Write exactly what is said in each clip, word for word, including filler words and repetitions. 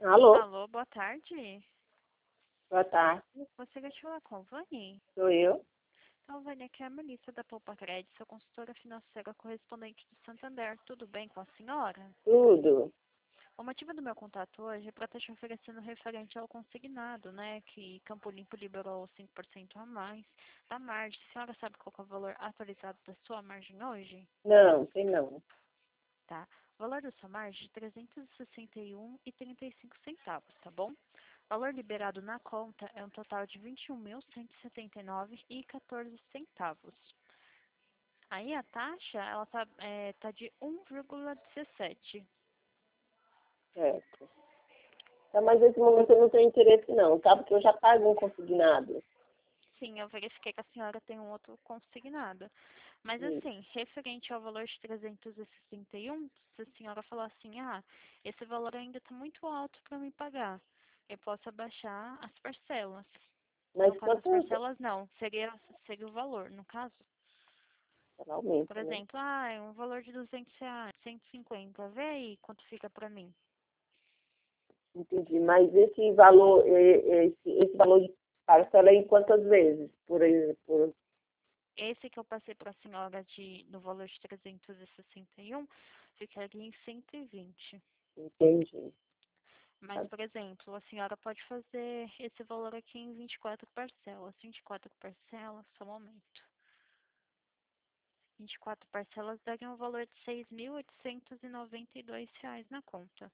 Alô, Alô, boa tarde. boa tarde, Você quer falar com a Vani? sou eu. Então, Vani, aqui é a Melissa da Poupa Crédito, sua consultora financeira correspondente do Santander. Tudo bem com a senhora? Tudo. O motivo do meu contato hoje é para estar te oferecendo referente ao consignado, né? Que Campo Limpo liberou cinco por cento a mais da margem. A senhora sabe qual que é o valor atualizado da sua margem hoje? Não, tem não. Tá? O valor da sua margem é trezentos e sessenta e um e trinta e cinco centavos, tá bom? O valor liberado na conta é um total de vinte e um mil cento e setenta e nove e quatorze centavos. Aí a taxa, ela tá, é, tá de um vírgula dezessete. Certo. Tá, mas nesse momento eu não tenho interesse não, tá? Porque eu já pago um consignado. Sim, eu verifiquei que a senhora tem um outro consignado. Mas Isso. assim, referente ao valor de trezentos e sessenta e um, se a senhora falar assim, ah, esse valor ainda está muito alto para me pagar, eu posso abaixar as parcelas. Mas No caso, as quanto parcelas não, seria, seria o valor, no caso. ela Por aumenta, né? exemplo, ah, é um valor de duzentos reais, cento e cinquenta, vê aí quanto fica para mim. Entendi. Mas esse valor, eh, esse, esse valor de parcela é em quantas vezes? Por exemplo, Esse que eu passei para a senhora de, no valor de trezentos e sessenta e um, ficaria em cento e vinte. entendi. Mas, Tá. por exemplo, a senhora pode fazer esse valor aqui em vinte e quatro parcelas. vinte e quatro parcelas, só um momento. vinte e quatro parcelas dariam um valor de seis mil oitocentos e noventa e dois reais na conta.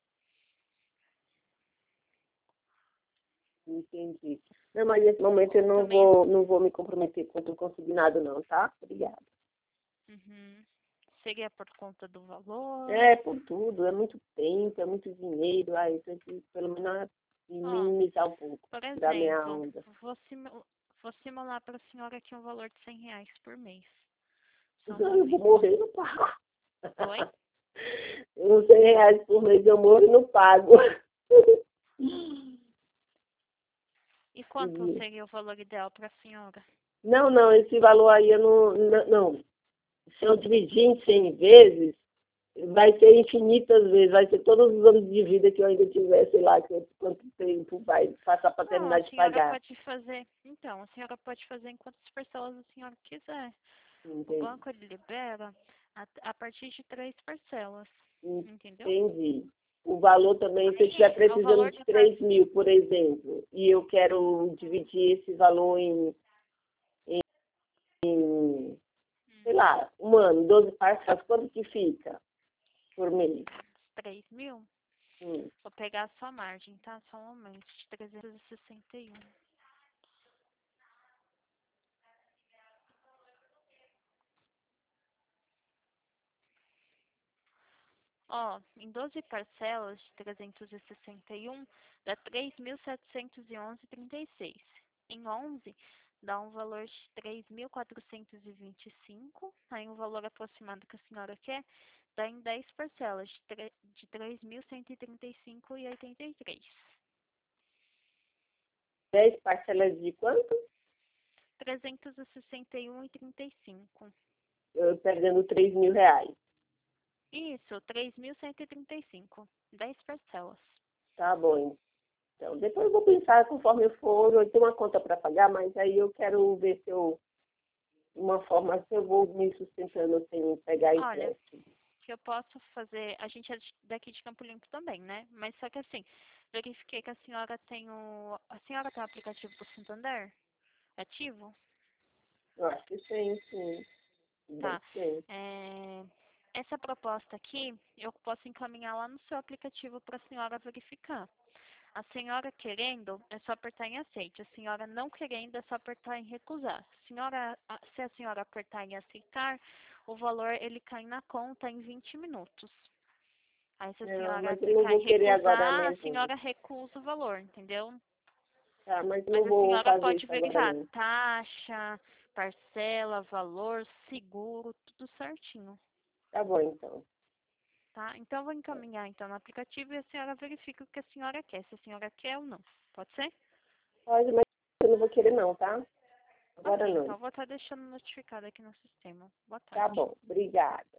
Entendi. Não, mas nesse momento eu não Também, vou, não vou me comprometer com o consignado não, tá? Obrigada. uhum, seria por conta do valor. É, por tudo, é muito tempo, é muito dinheiro, aí tem que pelo menos Ó, minimizar um pouco, por tirar minha exemplo, onda. vou, simu- vou simular para a senhora aqui um valor de cem reais por mês. Só um Não, eu vou momento. morrer e não pago. Oi? Uns cem reais por mês eu morro e não pago. E quanto seria o valor ideal para a senhora? Não, não, esse valor aí eu não, não, não. Se eu dividir em cem vezes, vai ser infinitas vezes, vai ser todos os anos de vida que eu ainda tiver, sei lá, quanto, quanto tempo vai passar para Não, a terminar de senhora pagar. pode fazer. Então, a senhora pode fazer em quantas parcelas a senhora quiser. O Entendi. banco ele libera a, a partir de três parcelas. Entendeu? Entendi. O valor também, se eu estiver Aí, é o precisando valor de da par... três mil, por exemplo, e eu quero dividir esse valor em, em, em, sei lá, um ano, doze parcelas, quanto que fica por mês? três mil. Hum. Vou pegar a sua margem, tá? Só um momento. De trezentos e sessenta e um. Ó, em doze parcelas de trezentos e sessenta e um, dá três mil setecentos e onze e trinta e seis. Em onze, dá um valor de três mil quatrocentos e vinte e cinco. Aí um valor aproximado que a senhora quer, dá em dez parcelas de, tre- de três mil cento e trinta e cinco e oitenta e três. dez parcelas de quanto? trezentos e sessenta e um e trinta e cinco. Eu perdendo três mil reais. Isso, três mil cento e trinta e cinco. dez parcelas. Tá bom, então. Depois eu vou pensar conforme eu for, eu tenho uma conta para pagar, mas aí eu quero ver se eu, uma forma, se eu vou me sustentando sem pegar Olha, empréstimo. que eu posso fazer, a gente é de- daqui de Campo Limpo também, né? Mas só que assim, verifiquei que a senhora tem o, a senhora tem o aplicativo do Santander ativo? Eu acho que sim, sim. Deve Tá. ser. É, essa proposta aqui, eu posso encaminhar lá no seu aplicativo para a senhora verificar. A senhora querendo, é só apertar em aceite. A senhora não querendo, é só apertar em recusar. A senhora, a- se a senhora apertar em aceitar, o valor ele cai na conta em vinte minutos. Aí se a Não, senhora mas eu não clicar em vou querer agora recusar, a não. senhora recusa o valor, entendeu? Tá, mas eu Mas não a vou senhora fazer pode isso agora verificar não. taxa, parcela, valor, seguro, tudo certinho, Tá bom, então. tá? Então eu vou encaminhar então no aplicativo e a senhora verifica o que a senhora quer, se a senhora quer ou não. Pode ser? Pode, mas eu não vou querer não, tá? Agora Ok, não. então eu vou estar deixando notificado aqui no sistema. Boa Tá tarde. bom, obrigada.